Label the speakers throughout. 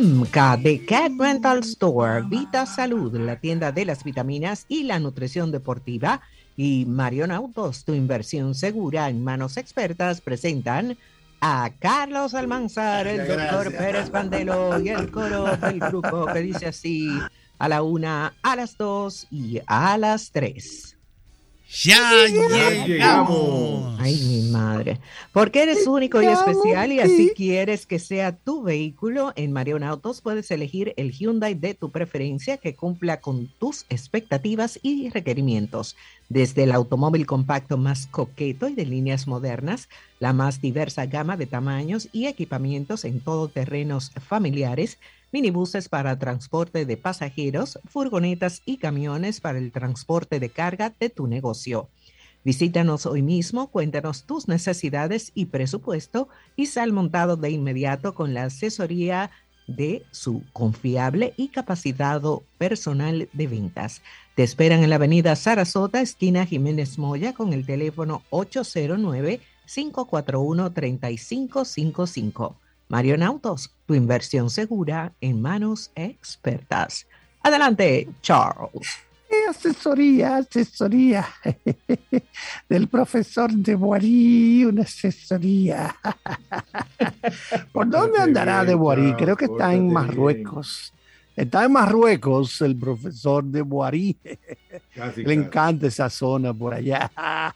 Speaker 1: MK de Cat Rental Store, Vita Salud, la tienda de las vitaminas y la nutrición deportiva, y Marion Autos, tu inversión segura en manos expertas, presentan a Carlos Almanzar, el doctor Pérez Pandelo y el coro del grupo que dice así: a la 1, a las 2 y a las 3.
Speaker 2: ¡Ya llegamos!
Speaker 1: Ay, mi madre. Porque eres único y especial y así quieres que sea tu vehículo. En Marion Autos puedes elegir el Hyundai de tu preferencia que cumpla con tus expectativas y requerimientos. Desde el automóvil compacto más coqueto y de líneas modernas, la más diversa gama de tamaños y equipamientos en todoterrenos familiares, minibuses para transporte de pasajeros, furgonetas y camiones para el transporte de carga de tu negocio. Visítanos hoy mismo, cuéntanos tus necesidades y presupuesto y sal montado de inmediato con la asesoría de su confiable y capacitado personal de ventas. Te esperan en la avenida Sarasota, esquina Jiménez Moya, con el teléfono 809-541-3555. Marion Autos, tu inversión segura en manos expertas. Adelante, Charles.
Speaker 3: Asesoría del profesor de Boirí, una asesoría. ¿Por dónde andará de Boirí? Creo que está en Marruecos. Está en Marruecos el profesor de Boirí. Le encanta esa zona por allá.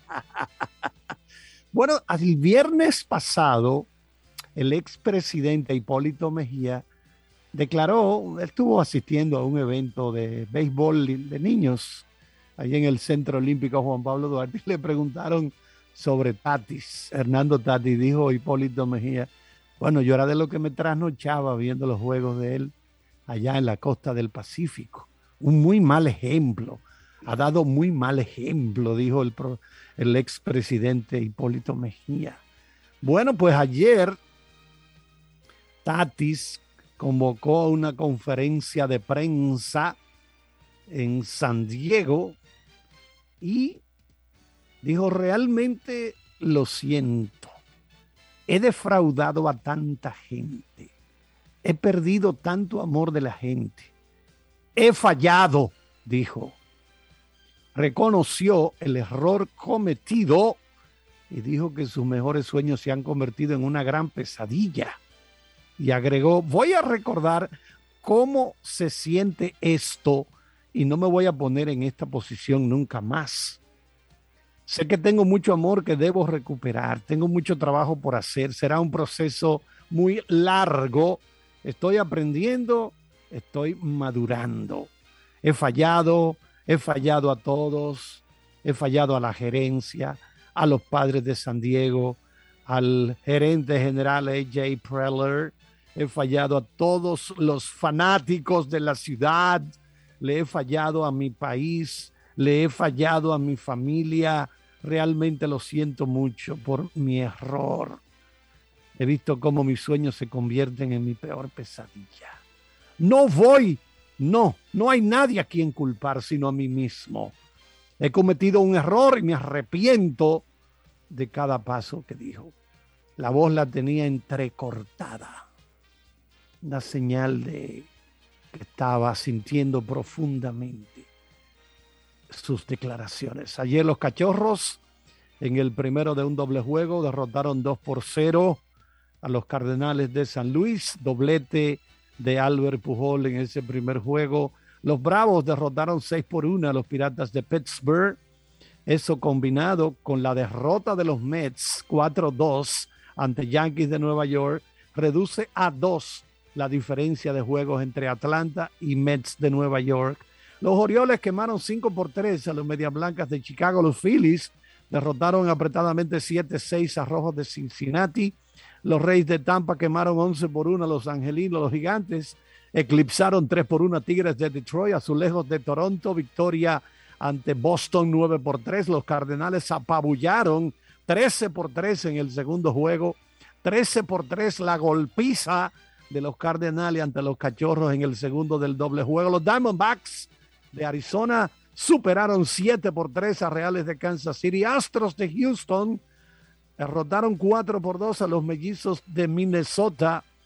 Speaker 3: Bueno, el viernes pasado, el expresidente Hipólito Mejía declaró, estuvo asistiendo a un evento de béisbol de niños ahí en el Centro Olímpico Juan Pablo Duarte, y le preguntaron sobre Tatis. Hernando Tatis, dijo Hipólito Mejía: bueno, yo era de lo que me trasnochaba viendo los juegos de él allá en la costa del Pacífico. Un muy mal ejemplo, ha dado muy mal ejemplo, dijo el expresidente Hipólito Mejía. Bueno, pues ayer Tatis convocó una conferencia de prensa en San Diego y dijo: realmente lo siento, he defraudado a tanta gente, he perdido tanto amor de la gente, he fallado, dijo. Reconoció el error cometido y dijo que sus mejores sueños se han convertido en una gran pesadilla. Y agregó: voy a recordar cómo se siente esto y no me voy a poner en esta posición nunca más. Sé que tengo mucho amor que debo recuperar, tengo mucho trabajo por hacer, será un proceso muy largo, estoy aprendiendo, estoy madurando. He fallado a todos, he fallado a la gerencia, a los Padres de San Diego, al gerente general A.J. Preller. He fallado a todos los fanáticos de la ciudad, le he fallado a mi país, le he fallado a mi familia. Realmente lo siento mucho por mi error. He visto cómo mis sueños se convierten en mi peor pesadilla. No hay nadie a quien culpar sino a mí mismo. He cometido un error y me arrepiento de cada paso que dijo. La voz la tenía entrecortada. Una señal de que estaba sintiendo profundamente sus declaraciones. Ayer los Cachorros, en el primero de un doble juego, derrotaron 2-0 a los Cardenales de San Luis. Doblete de Albert Pujol en ese primer juego. Los Bravos derrotaron 6-1 a los Piratas de Pittsburgh. Eso combinado con la derrota de los Mets 4-2 ante Yankees de Nueva York, reduce a 2 la diferencia de juegos entre Atlanta y Mets de Nueva York. Los Orioles quemaron 5-3 a los Medias Blancas de Chicago. Los Phillies derrotaron apretadamente 7-6 a Rojos de Cincinnati. Los Reyes de Tampa quemaron 11-1 a los Angelinos. Los Gigantes eclipsaron 3-1 a Tigres de Detroit. Azulejos de Toronto, victoria ante Boston 9-3. Los Cardenales apabullaron 13-3 en el segundo juego. 13-3 la golpiza de los Cardenales ante los Cachorros en el segundo del doble juego. Los Diamondbacks de Arizona superaron 7-3 a Reales de Kansas City. Astros de Houston derrotaron 4-2 a los Mellizos de Minnesota.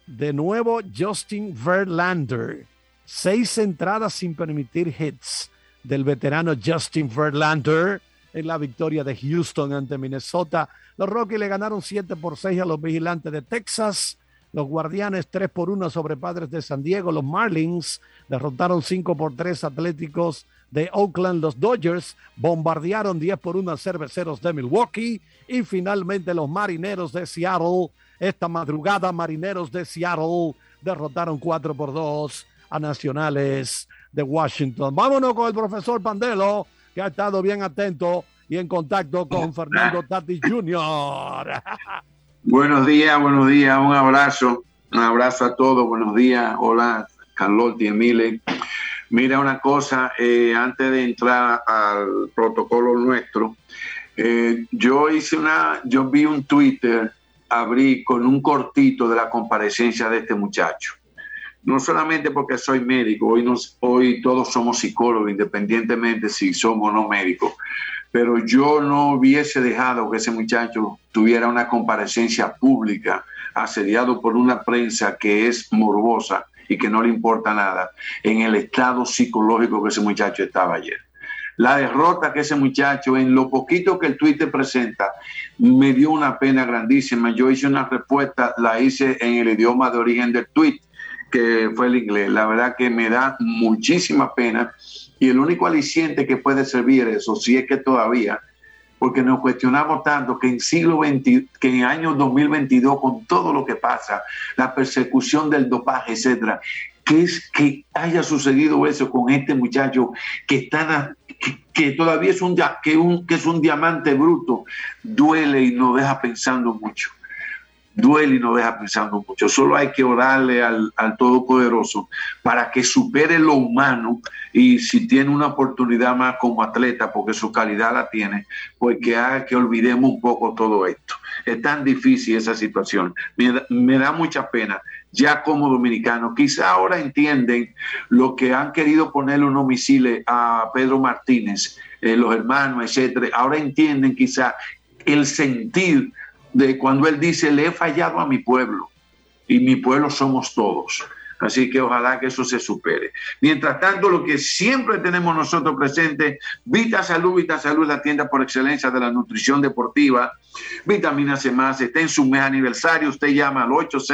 Speaker 3: De nuevo, Justin Verlander. 6 entradas sin permitir hits del veterano Justin Verlander en la victoria de Houston ante Minnesota. Los Rockies le ganaron 7-6 a los Vigilantes de Texas. Los Guardianes 3-1 sobre Padres de San Diego. Los Marlins derrotaron 5-3 Atléticos de Oakland. Los Dodgers bombardearon 10-1 a Cerveceros de Milwaukee. Y finalmente los Marineros de Seattle. Esta madrugada, Marineros de Seattle derrotaron 4-2 a Nacionales de Washington. Vámonos con el profesor Pandelo, que ha estado bien atento y en contacto con Fernando Tatis Jr.
Speaker 4: Buenos días, un abrazo a todos, buenos días, hola Carlotti, Emile. Mira una cosa, antes de entrar al protocolo nuestro, yo vi un Twitter, abrí con un cortito de la comparecencia de este muchacho. No solamente porque soy médico, hoy todos somos psicólogos, independientemente si somos o no médicos, pero yo no hubiese dejado que ese muchacho tuviera una comparecencia pública, asediado por una prensa que es morbosa y que no le importa nada, en el estado psicológico que ese muchacho estaba ayer. La derrota que ese muchacho, en lo poquito que el Twitter presenta, me dio una pena grandísima. Yo hice una respuesta, la hice en el idioma de origen del tweet, que fue el inglés. La verdad que me da muchísima pena, y el único aliciente que puede servir eso, si es que todavía, porque nos cuestionamos tanto que que en el año 2022, con todo lo que pasa, la persecución del dopaje, etcétera, que haya sucedido eso con este muchacho que todavía es un diamante bruto, duele y nos deja pensando mucho. Solo hay que orarle al Todopoderoso para que supere lo humano, y si tiene una oportunidad más como atleta, porque su calidad la tiene, pues que haga que olvidemos un poco todo esto. Es tan difícil esa situación. Me da mucha pena. Ya como dominicanos, quizá ahora entienden lo que han querido ponerle unos misiles a Pedro Martínez, los hermanos, etcétera. Ahora entienden quizá el sentir de cuando él dice: le he fallado a mi pueblo, y mi pueblo somos todos. Así que ojalá que eso se supere. Mientras tanto, lo que siempre tenemos nosotros presente, Vita Salud, la tienda por excelencia de la nutrición deportiva. Vitamina C+, está en su mes aniversario. Usted llama al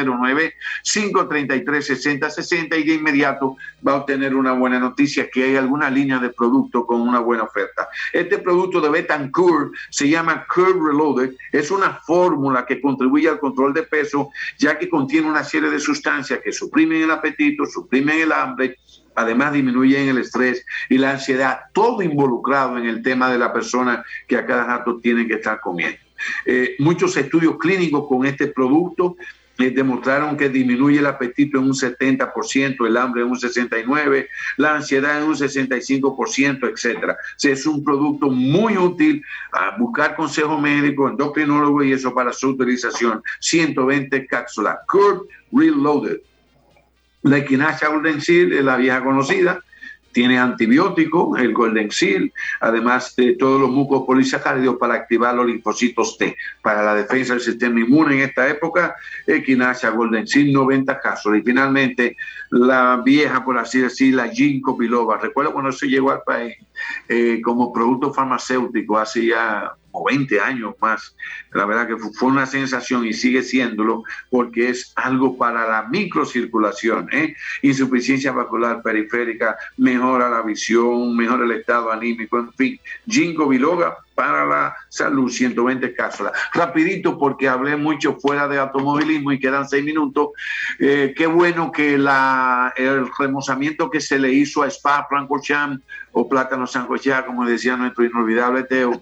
Speaker 4: 809-533-6060 y de inmediato va a obtener una buena noticia, que hay alguna línea de producto con una buena oferta. Este producto de Betancourt se llama Curve Reloaded. Es una fórmula que contribuye al control de peso, ya que contiene una serie de sustancias que suprimen el apetito, suprimen el hambre, además disminuyen el estrés y la ansiedad, todo involucrado en el tema de la persona que a cada rato tiene que estar comiendo. Muchos estudios clínicos con este producto demostraron que disminuye el apetito en un 70%, el hambre en un 69%, la ansiedad en un 65%, etcétera. Es un producto muy útil a buscar consejo médico, endocrinólogo, y eso para su utilización. 120 cápsulas, Curve Reloaded. La equinacia Golden Seal es la vieja conocida. Tiene antibiótico, el Golden Seal, además de todos los mucopolisacáridos para activar los linfocitos T, para la defensa del sistema inmune en esta época. Equinacia Golden Seal, 90 cápsulas. Y finalmente, la vieja, por así decir, la Ginkgo biloba. Recuerdo cuando se llegó al país como producto farmacéutico hace ya 20 años más. La verdad que fue una sensación y sigue siéndolo, porque es algo para la microcirculación, insuficiencia vascular periférica, mejora la visión, mejora el estado anímico, en fin. Ginkgo biloba para la salud, 120 cápsulas. Rapidito, porque hablé mucho fuera de automovilismo y quedan 6 minutos. Qué bueno que el remozamiento que se le hizo a Spa-Francorchamps, o Plátano Sancochá, como decía nuestro inolvidable Teo,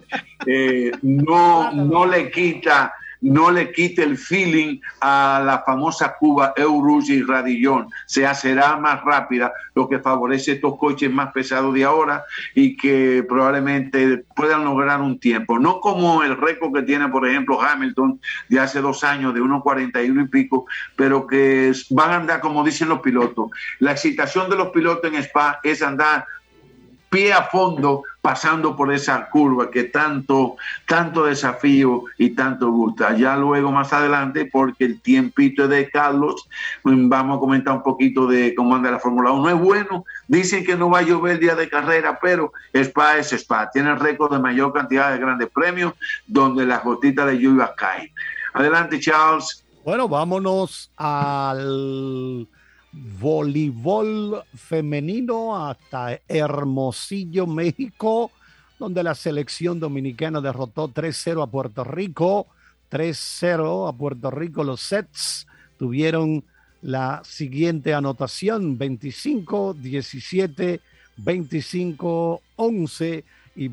Speaker 4: no le quita el feeling a la famosa Cuba Euruge y Radillon. Se hacerá más rápida, lo que favorece estos coches más pesados de ahora y que probablemente puedan lograr un tiempo. No como el récord que tiene, por ejemplo, Hamilton de hace 2 años, de 1.41 y pico, pero que van a andar como dicen los pilotos. La excitación de los pilotos en Spa es andar pie a fondo pasando por esa curva que tanto desafío y tanto gusta. Ya luego más adelante, porque el tiempito es de Carlos, vamos a comentar un poquito de cómo anda la Fórmula 1. Es bueno, dicen que no va a llover el día de carrera, pero Spa es Spa. Tiene el récord de mayor cantidad de grandes premios donde las gotitas de lluvia caen. Adelante, Charles.
Speaker 3: Bueno, vámonos al voleibol femenino hasta Hermosillo, México, donde la selección dominicana derrotó 3-0 a Puerto Rico. 3-0 a Puerto Rico. Los sets tuvieron la siguiente anotación: 25-17, 25-11 y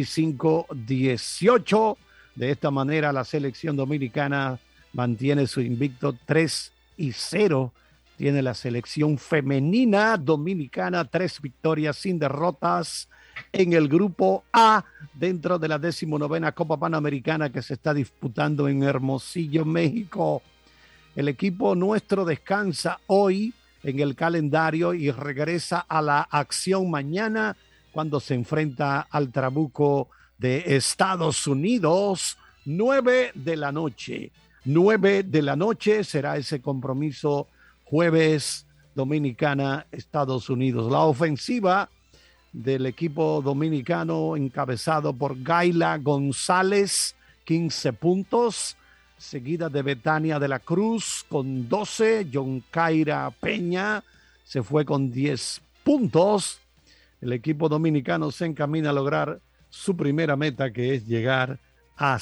Speaker 3: 25-18. De esta manera, la selección dominicana mantiene su invicto 3-0. Tiene la selección femenina dominicana 3 victorias sin derrotas en el grupo A dentro de la 19ª Copa Panamericana que se está disputando en Hermosillo, México. El equipo nuestro descansa hoy en el calendario y regresa a la acción mañana cuando se enfrenta al Trabuco de Estados Unidos, 9 de la noche. 9 de la noche será ese compromiso. Jueves, Dominicana, Estados Unidos. La ofensiva del equipo dominicano encabezado por Gaila González, 15 puntos, seguida de Betania de la Cruz con 12, John Kaira Peña se fue con 10 puntos. El equipo dominicano se encamina a lograr su primera meta, que es llegar a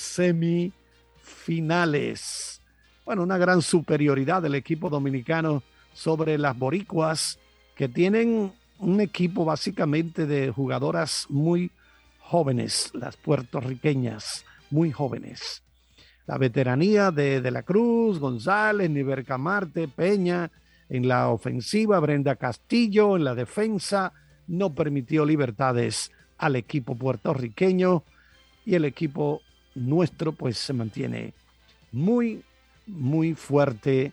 Speaker 3: semifinales. Bueno, una gran superioridad del equipo dominicano sobre las boricuas, que tienen un equipo básicamente de jugadoras muy jóvenes, las puertorriqueñas, muy jóvenes. La veteranía de la Cruz, González, Niverca Marte, Peña en la ofensiva, Brenda Castillo en la defensa, no permitió libertades al equipo puertorriqueño, y el equipo nuestro pues se mantiene muy fuerte.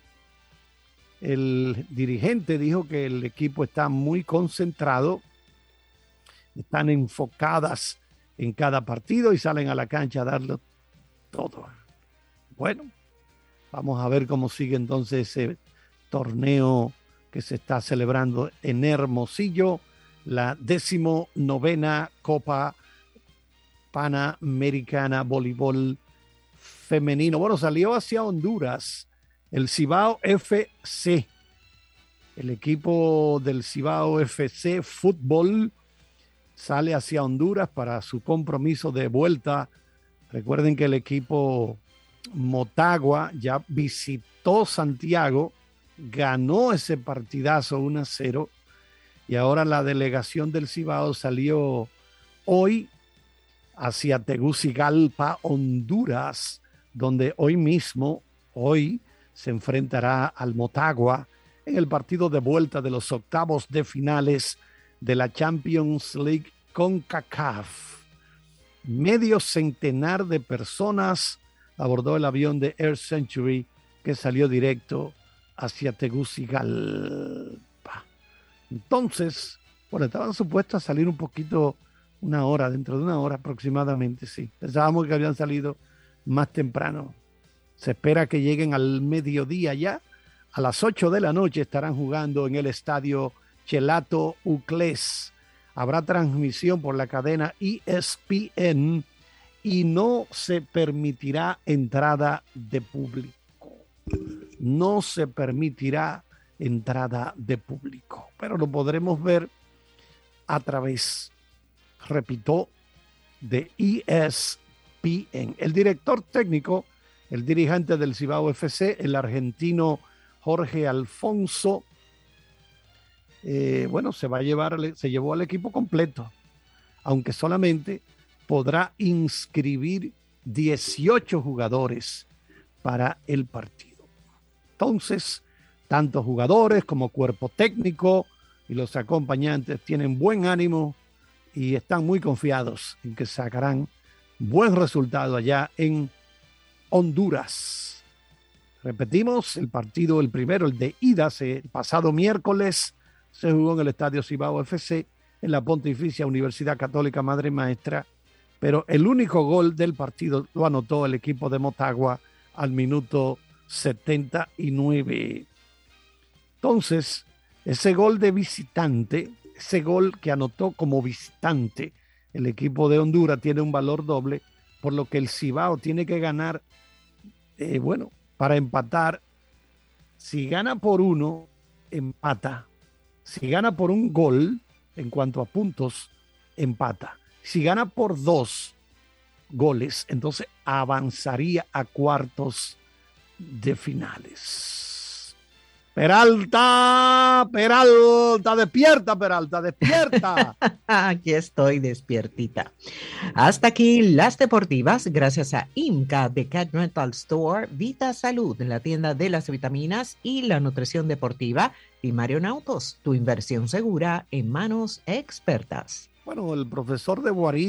Speaker 3: El dirigente dijo que el equipo está muy concentrado, están enfocadas en cada partido y salen a la cancha a darlo todo. Bueno, vamos a ver cómo sigue entonces ese torneo que se está celebrando en Hermosillo, la 19ª Copa Panamericana Voleibol Femenino. Bueno, salió hacia Honduras el Cibao FC. El equipo del Cibao FC Fútbol sale hacia Honduras para su compromiso de vuelta. Recuerden que el equipo Motagua ya visitó Santiago, ganó ese partidazo 1-0, y ahora la delegación del Cibao salió hoy hacia Tegucigalpa, Honduras, donde hoy se enfrentará al Motagua en el partido de vuelta de los octavos de finales de la Champions League CONCACAF. Medio centenar de personas abordó el avión de Air Century que salió directo hacia Tegucigalpa. Entonces, bueno, estaban supuestos a salir un poquito, dentro de una hora aproximadamente, sí. Pensábamos que habían salido más temprano. Se espera que lleguen al mediodía ya. A las 8 de la noche estarán jugando en el estadio Chelato Uclés. Habrá transmisión por la cadena ESPN y no se permitirá entrada de público. No se permitirá entrada de público, pero lo podremos ver a través, repito, de ESPN. El director técnico, el dirigente del Cibao FC, el argentino Jorge Alfonso, se llevó al equipo completo, aunque solamente podrá inscribir 18 jugadores para el partido. Entonces, tanto jugadores como cuerpo técnico y los acompañantes tienen buen ánimo y están muy confiados en que sacarán buen resultado allá en Honduras. Repetimos, el partido, el primero, el de ida, el pasado miércoles, se jugó en el estadio Cibao FC en la Pontificia Universidad Católica Madre Maestra, pero el único gol del partido lo anotó el equipo de Motagua al minuto 79. Entonces, ese gol de visitante, ese gol que anotó como visitante el equipo de Honduras tiene un valor doble, por lo que el Cibao tiene que ganar, para empatar. Si gana por 1, empata. Si gana por un gol, en cuanto a puntos, empata. Si gana por 2 goles, entonces avanzaría a cuartos de finales. Peralta, despierta, Peralta, despierta.
Speaker 1: Aquí estoy despiertita. Hasta aquí las deportivas, gracias a IMCA de Cat Rental Store, Vita Salud, la tienda de las vitaminas y la nutrición deportiva, y Marion Autos, tu inversión segura en manos expertas.
Speaker 3: Bueno, el profesor de Guarí